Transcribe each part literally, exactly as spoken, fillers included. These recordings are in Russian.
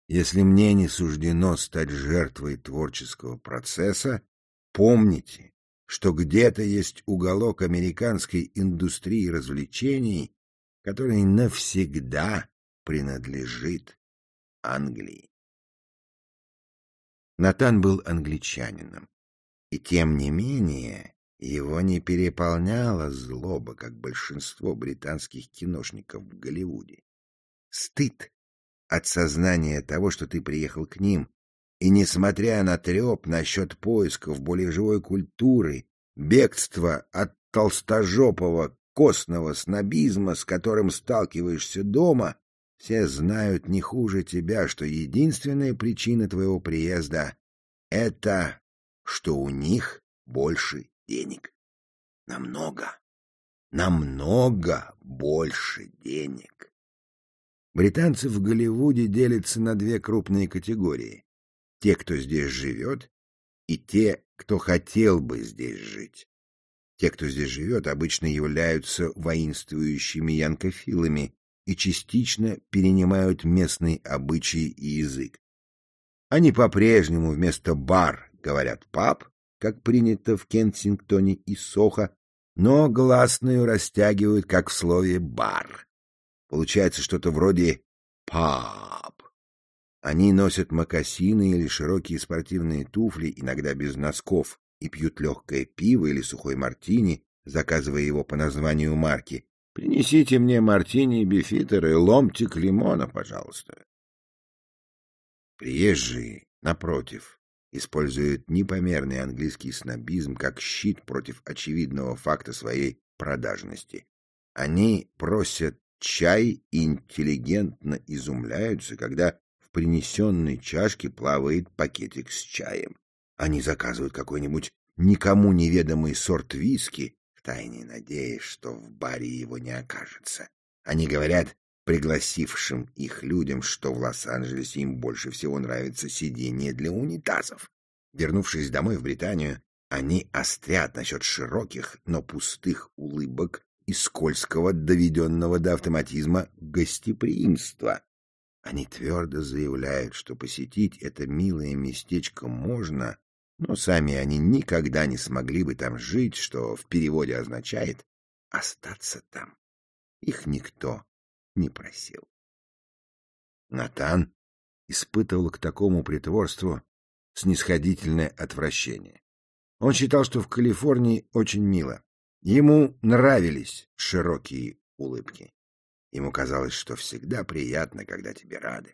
Если мне не суждено стать жертвой творческого процесса, помните, что где-то есть уголок американской индустрии развлечений, который навсегда принадлежит Англии. Натан был англичанином, и тем не менее его не переполняла злоба, как большинство британских киношников в Голливуде. Стыд от сознания того, что ты приехал к ним, и, несмотря на треп насчет поисков более живой культуры, бегство от толстожопого костного снобизма, с которым сталкиваешься дома, все знают не хуже тебя, что единственная причина твоего приезда — это что у них больше денег. Намного, намного больше денег. Британцы в Голливуде делятся на две крупные категории. Те, кто здесь живет, и те, кто хотел бы здесь жить. Те, кто здесь живет, обычно являются воинствующими янкофилами и частично перенимают местные обычаи и язык. Они по-прежнему вместо «бар» говорят «паб», как принято в Кенсингтоне и Сохо, но гласную растягивают, как в слове «бар». Получается что-то вроде «паб». Они носят мокасины или широкие спортивные туфли, иногда без носков, и пьют легкое пиво или сухой мартини, заказывая его по названию марки. «Принесите мне мартини, бифитер и ломтик лимона, пожалуйста». Приезжие, напротив, используют непомерный английский снобизм как щит против очевидного факта своей продажности. Они просят чай и интеллигентно изумляются, когда в принесенной чашке плавает пакетик с чаем. Они заказывают какой-нибудь никому неведомый сорт виски, втайне надеясь, что в баре его не окажется. Они говорят пригласившим их людям, что в Лос-Анджелесе им больше всего нравится сидение для унитазов. Вернувшись домой в Британию, они острят насчет широких, но пустых улыбок и скользкого, доведенного до автоматизма гостеприимства. Они твердо заявляют, что посетить это милое местечко можно, но сами они никогда не смогли бы там жить, что в переводе означает «остаться там». Их никто не просил. Натан испытывал к такому притворству снисходительное отвращение. Он считал, что в Калифорнии очень мило. Ему нравились широкие улыбки. Ему казалось, что всегда приятно, когда тебе рады.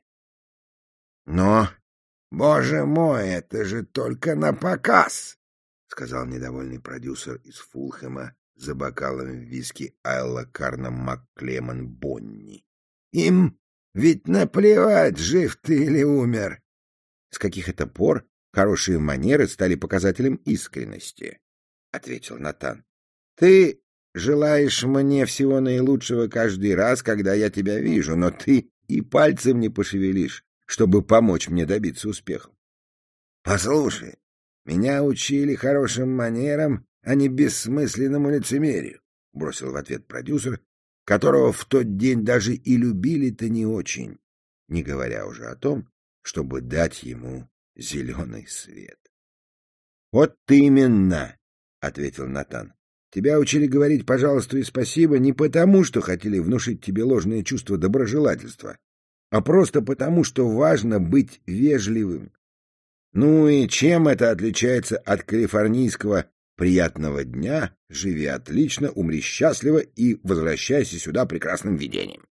Но, боже мой, это же только на показ, — сказал недовольный продюсер из Фулхэма за бокалом виски Айла Карна Макклемон Бонни. Им ведь наплевать, жив ты или умер. С каких это пор хорошие манеры стали показателем искренности, — ответил Натан. Ты желаешь мне всего наилучшего каждый раз, когда я тебя вижу, но ты и пальцем не пошевелишь, чтобы помочь мне добиться успеха. Послушай, меня учили хорошим манерам, а не бессмысленному лицемерию, — бросил в ответ продюсер, которого в тот день даже и любили-то не очень, не говоря уже о том, чтобы дать ему зеленый свет. — Вот именно, — ответил Натан. Тебя учили говорить «пожалуйста» и «спасибо» не потому, что хотели внушить тебе ложное чувство доброжелательства, а просто потому, что важно быть вежливым. Ну и чем это отличается от калифорнийского «приятного дня, живи отлично, умри счастливо и возвращайся сюда прекрасным видением»?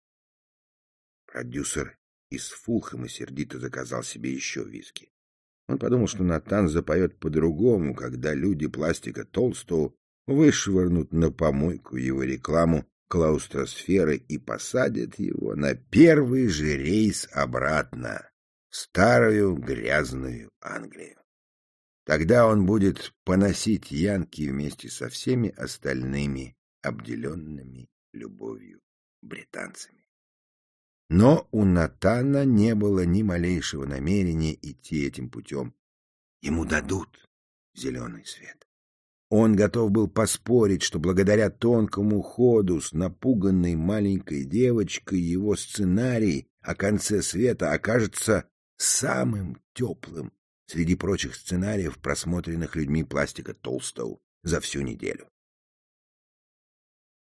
Продюсер из Фулхэма сердито заказал себе еще виски. Он подумал, что Натан запоет по-другому, когда люди пластика Толстого вышвырнут на помойку его рекламу клаустросферы и посадят его на первый же рейс обратно в старую грязную Англию. Тогда он будет поносить янки вместе со всеми остальными обделенными любовью британцами. Но у Натана не было ни малейшего намерения идти этим путем. Ему дадут зеленый свет. Он готов был поспорить, что благодаря тонкому ходу с напуганной маленькой девочкой его сценарий о конце света окажется самым теплым среди прочих сценариев, просмотренных людьми пластика Толстоу за всю неделю.